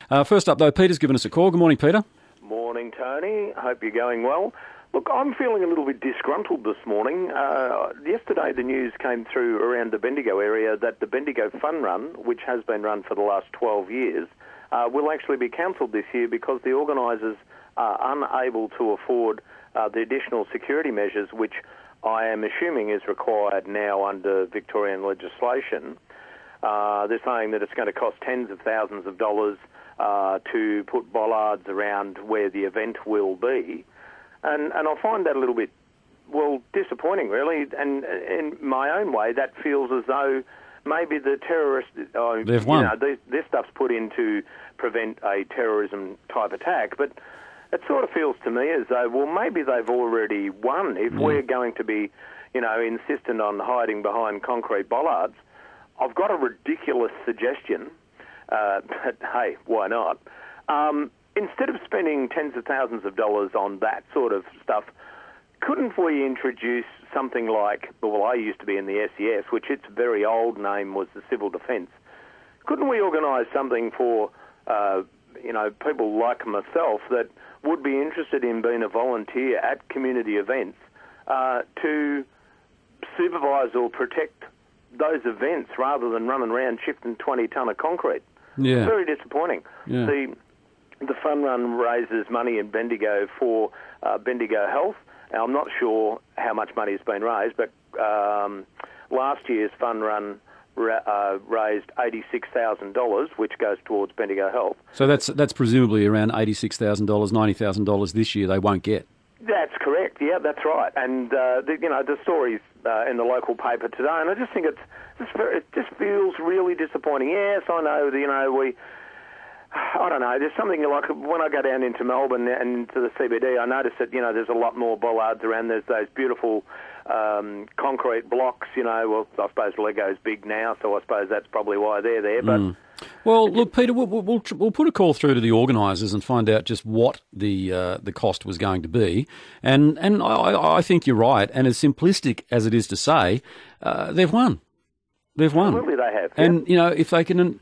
First up, though, Peter's given us a call. Good morning, Peter. Morning, Tony. Hope you're going well. Look, I'm feeling a little bit disgruntled this morning. Yesterday the news came through around the Bendigo area that the Bendigo Fun Run, which has been run for the last 12 years, will actually be cancelled this year because the organisers are unable to afford the additional security measures, which I am assuming is required now under Victorian legislation. They're saying that it's going to cost tens of thousands of dollars to put bollards around where the event will be. And I find that a little bit, disappointing, really. And in my own way, that feels as though maybe the terrorists, they've won. This stuff's put in to prevent a terrorism-type attack. But it sort of feels to me as though, maybe they've already won. If we're going to be, insistent on hiding behind concrete bollards, I've got a ridiculous suggestion, but hey, why not? Instead of spending tens of thousands of dollars on that sort of stuff, couldn't we introduce something like, I used to be in the SES, which its very old name was the Civil Defence. Couldn't we organise something for, people like myself that would be interested in being a volunteer at community events to supervise or protect those events rather than running around shifting 20 tonne of concrete? Yeah. It's very disappointing. Yeah. The Fun Run raises money in Bendigo for Bendigo Health. Now, I'm not sure how much money has been raised, but last year's Fun Run raised $86,000, which goes towards Bendigo Health. So that's presumably around $86,000, $90,000 this year they won't get. That's correct. Yeah, that's right. And the stories in the local paper today, and I just think it just feels really disappointing. Yes, I know. I don't know, there's something like when I go down into Melbourne and to the CBD, I notice that, there's a lot more bollards around. There's those beautiful concrete blocks, I suppose Lego's big now, so I suppose that's probably why they're there. But Well, look, Peter, we'll put a call through to the organisers and find out just what the cost was going to be. And I think you're right, and as simplistic as it is to say, they've won. They've won. Absolutely they have. And, if they can...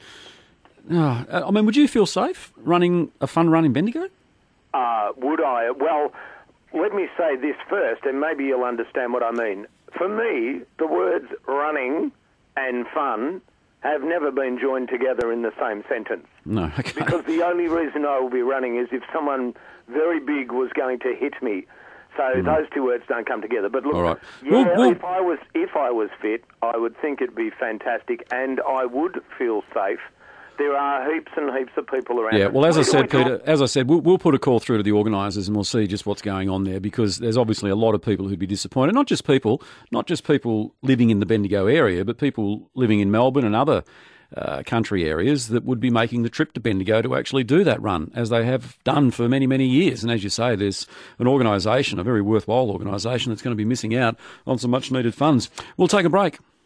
would you feel safe running a fun run in Bendigo? Would I? Well, let me say this first, and maybe you'll understand what I mean. For me, the words running and fun have never been joined together in the same sentence. No, okay. Because the only reason I will be running is if someone very big was going to hit me. So those two words don't come together. But look, all right. If I was fit, I would think it'd be fantastic, and I would feel safe. There are heaps and heaps of people around. Yeah, well, as I said, Peter, we'll put a call through to the organisers and we'll see just what's going on there, because there's obviously a lot of people who'd be disappointed. Not just people living in the Bendigo area, but people living in Melbourne and other country areas that would be making the trip to Bendigo to actually do that run, as they have done for many, many years. And as you say, there's an organisation, a very worthwhile organisation, that's going to be missing out on some much-needed funds. We'll take a break.